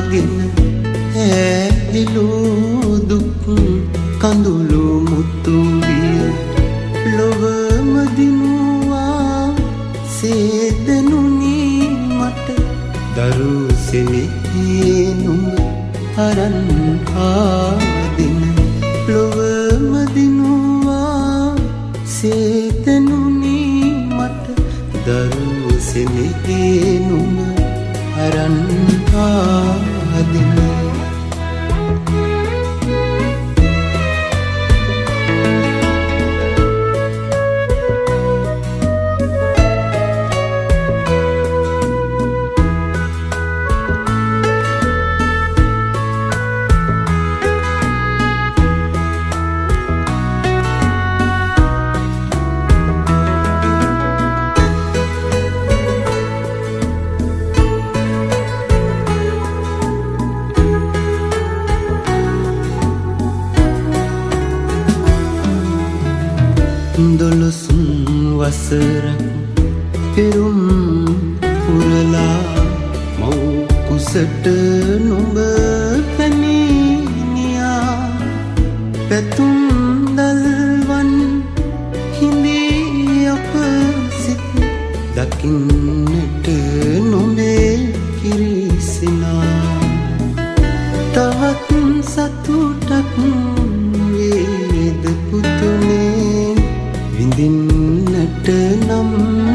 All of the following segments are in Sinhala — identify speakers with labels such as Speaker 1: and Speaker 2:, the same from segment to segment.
Speaker 1: පතාගෙන ඇහිලු දුක් කඳුළු මුතු විය ලොවම දිනුවා සේදනුනි මට දරුසෙනෙහි නුඹ අරන් ආදින ලොවම දිනුවා සේදනුනි මට දරුසෙනෙහි නුඹ අරන් ආදින දොළොස්න් වසරක් පෙරුම් පුරලා මව් කුසට නුඹ පැමිණියා පැතුම් දල්වන් හිඳී අප සිත් දකින්නට නොඹේ කිරිසිනා තවත් සතුටක් වේද පුතුනේ විඳින්නට නම්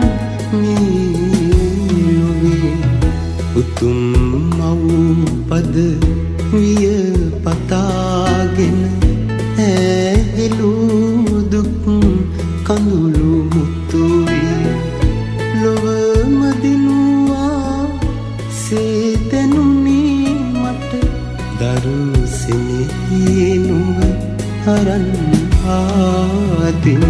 Speaker 1: නියුවේ උතුම් මව් පද විය පතාගෙන ඇහිලු දුක් කඳුළු මුතු විය ලොවම දිනුවා සේදනුනි මට දරුසෙනෙහි නුඹ අරන් ආදින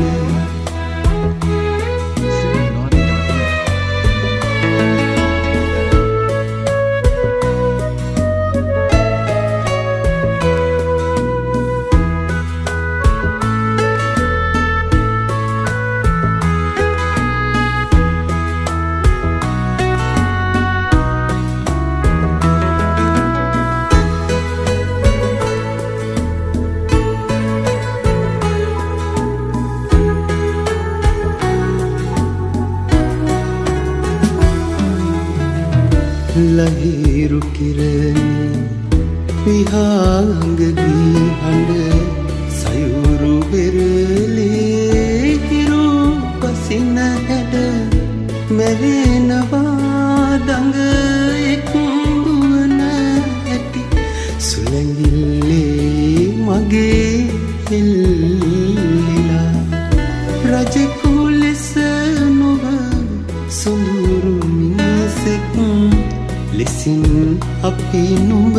Speaker 1: ලහිරු කිරණේ විහාංග දී හඬ සයුරු බෙරළේ හිරු පසින හැඩ මැරෙනවා දඟ එක් බුවන ඇති සුළඟිල්ලේ මගේ හෙල්ලිලා රජෙකු ලෙස නොව සොඳුරු මිනිසෙක් ලෙසින් අපි නුඹ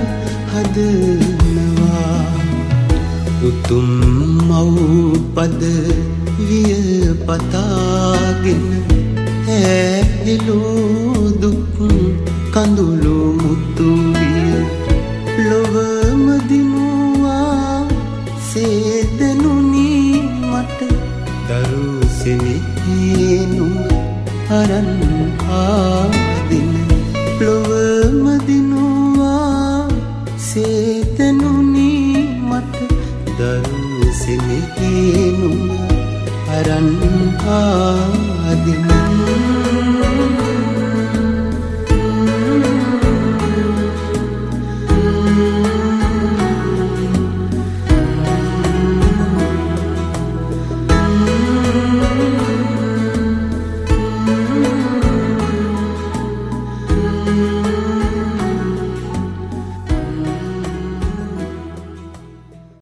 Speaker 1: හදනවා උතුම් මව් පද විය පතාගෙන ඇහිලු දුක් කඳුළු මුතු විය ලොවම දිනුවා සේදනුනි මට දරුසෙනෙහි නුඹ අරන් ආදින ලොවම දිනුවා සේදනුනි මට දරුසෙනෙහි නුඹ අරන් ආදින